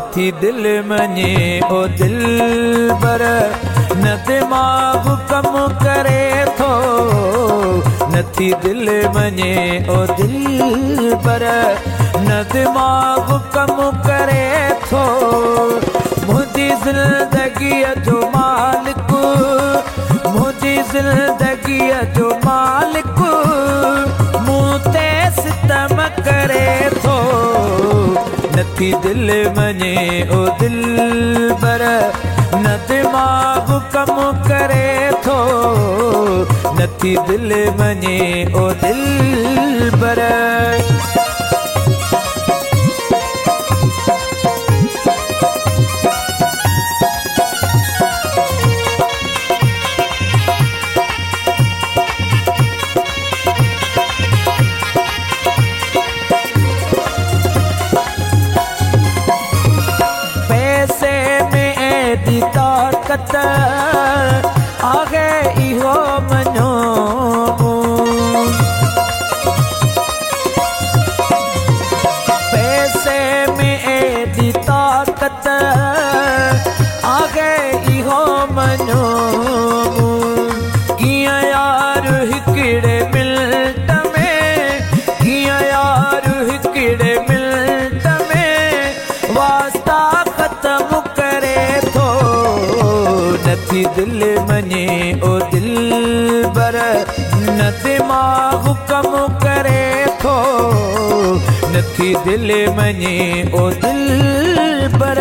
नथी दिल मञे ओ दिलबर न दिमाग़ कम करे थो नथी दिल मञे ओ दिलबर न दिमाग़ कम करे थो मुंहिंजी ज़िंदगीअ जो मालिक मुंहिंजी ज़िंदगीअ जो मालिक मूं ते सितम करे थो नथी दिल मञे ओ दिलबर न दिमाग़ कम करे थो नथी दिल मञे ओ दिलबर ताकत आगे इहो मञो पैसे में एडी ताकत आगे इहो मञो कीअं यार हिकिड़े मिंट में कीअं यार हिकिड़े मिंट में वास्ता ख़त्म करे थो नथी दिल मञे ओ दिलबर न दिमाग़ कम करे थो नथी दिल मञे ओ दिलबर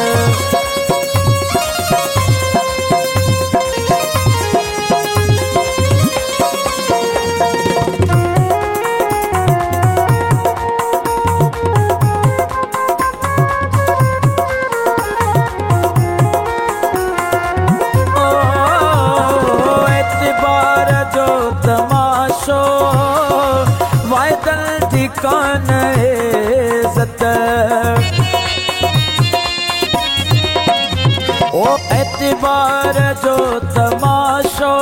तमाशो वाइदल ठिकान इज़्ज़त ओ एतबार जो तमाशो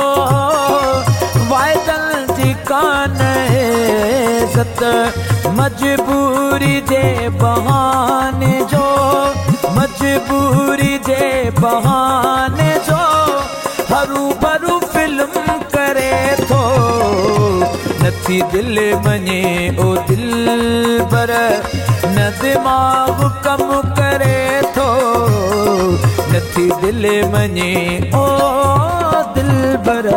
वाइदल ठिकान इज़्ज़त मजबूरी जे बहाने जो मजबूरी जे बहाने जो हरू भरू फिल्म करे थो नथी दिल मञे ओ दिलबर न दिमाग़ कम करे थो नथी दिल मञे ओ दिलबर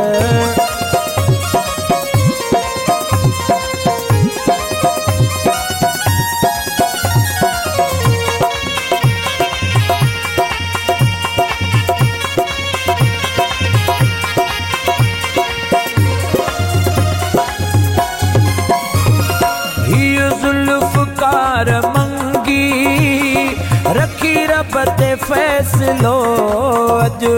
ज़ुल्फ़कार मंगी रखी रब ते फ़ैसिलो अॼु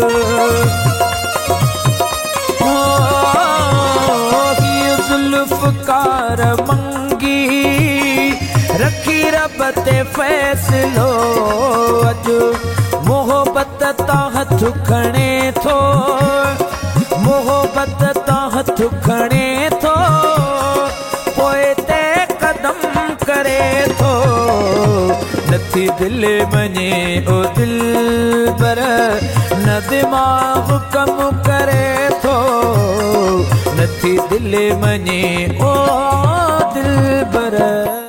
हीअ ज़ुल्फ़कार मंगी रखी रब ते फ़ैसिलो अॼु मोहबत तां हथ खणे थो मोहबत तां हथ खणे थो पोइ ते करे थो नथी दिल मञे ओ दिलबर न दिमाग़ कम करे थो नथी दिल मञे ओ दिलबर